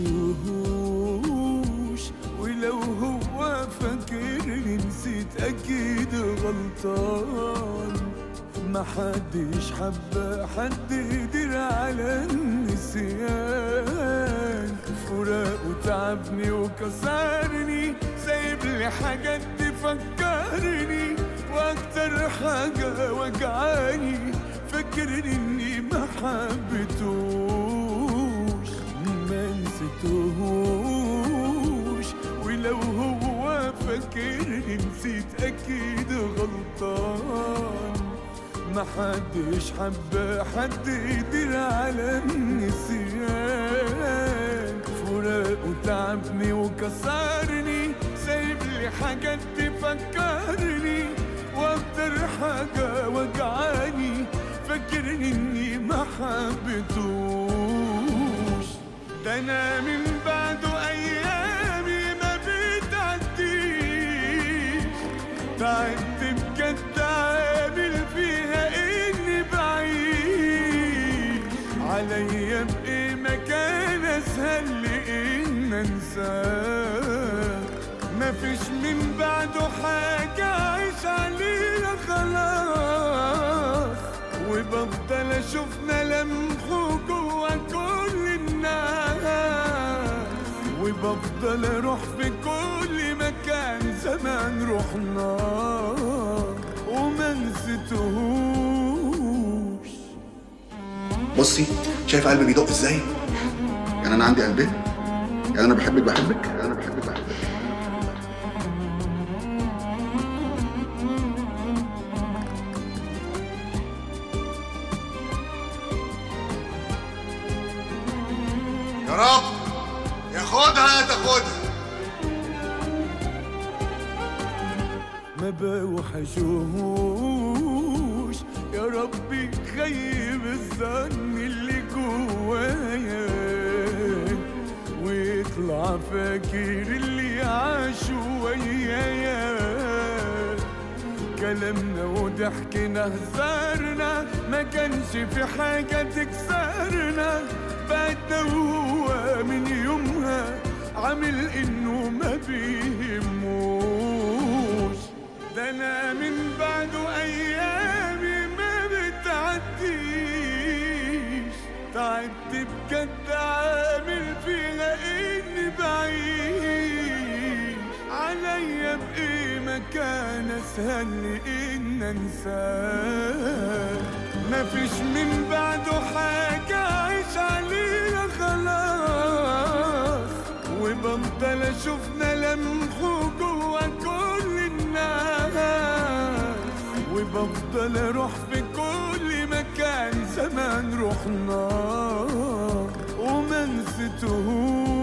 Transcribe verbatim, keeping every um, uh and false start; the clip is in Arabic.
نسيتهوش، ولو هو فاكرني نسيت أكيد غلطان. محدش حب حد يقدر على النسيان، فراقه تعبني وكسرني، سايبلي حاجات تفكرني، واكتر حاجة وجعاني فاكرني اني ما حبيتهوش ما نسيتهوش، ولو هو فاكرني نسيت اكيد غلطان. محدش حب حد يقدر على النسيان، فراقه تعبني وكسرني، سايبلي حاجات تفكرني، واكتر حاجة وجعاني فاكرني اني ما حبيتهوش. ده انا من بعده ايامي ما بتعديش، تعبت بجد عامل فيها اني بعيش، عليا بايه مكان اسهل لان انساه، مفيش من بعده حاجة عايش عليها خلاص، وبفضل اشوف ملامحه جوا كل الناس، وبفضل اروح في كل مكان زمان رحنا وما نسيتهوش. بصي، شايف قلبي بيدق ازاي؟ يعني انا عندي قلبين، يعني انا بحبك بحبك يعني انا بحبك بحبك. يا رب ياخدها تاخدها. ما بوحشوش يا ربي، خيب الظن اللي جوايا، ويطلع فاكر اللي عاشوا ويايا، كلامنا وضحكنا هزارنا ما كانش في حاجة تكسرنا، بعدنا وهو من يومها عامل انه ما بيهموش. ده انا من بعده ايامي ما بتعديش، تعبت بجد عامل فيها اني بعيش، عليا بايه مكان اسهل لان انساه، مفيش من بعده حاجة عايش عليها خلاص، وبفضل اشوف ملامحه جوا كل الناس، وبفضل اروح في كل مكان زمان رحنا وما نسيتهوش.